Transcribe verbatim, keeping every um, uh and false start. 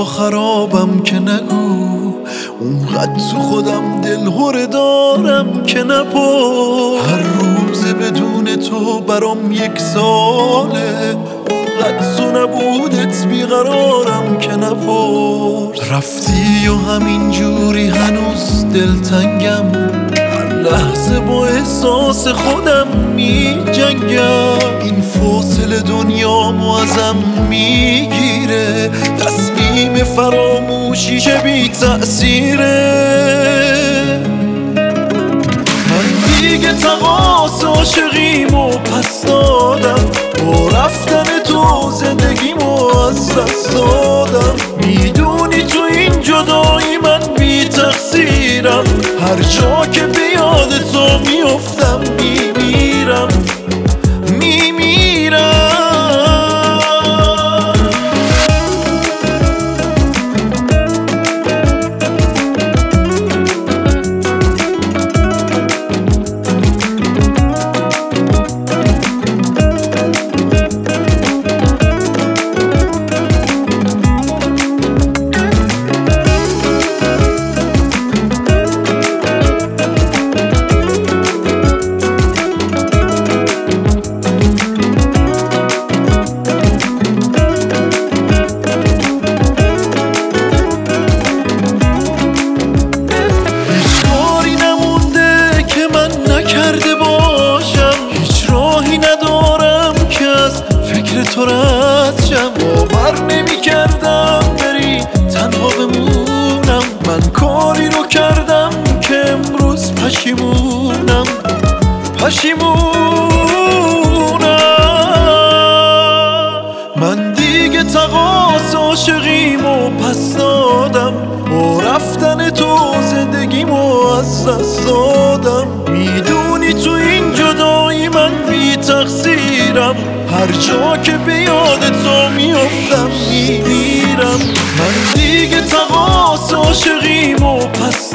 خرابم که نگو، اونقدر تو خودم دلهوره دارم که نپرس. هر روز بدون تو برام یک ساله، اونقدر تو نبودت بیقرارم که نپرس. رفتی و همین جوری هنوز دلتنگم، هر لحظه با احساس خودم می جنگم. این فاصله دنیامو ازم میگیره، تصمیم فراموشی که بی تأثیره. من دیگه تقاص عاشقیمو پس دادم، با رفتن تو زندگیمو از دست دادم. میدونی تو این جدایی من بی تقصیرم، هر جا که به یاد تو میافتم میمیرم میمیرم. تو رد شم، باور نمی کردم بری تنها بمونم. من کاری رو کردم که امروز پشیمونم پشیمونم. من دیگه تقاص عاشقیمو پس دادم، با رفتن تو زندگیمو از دست دادم. میدونی تو این جدایی من بی تقصیرم، هر جا که به یاد تو میافتم میمیرم. من دیگه تقاص عاشقیمو پس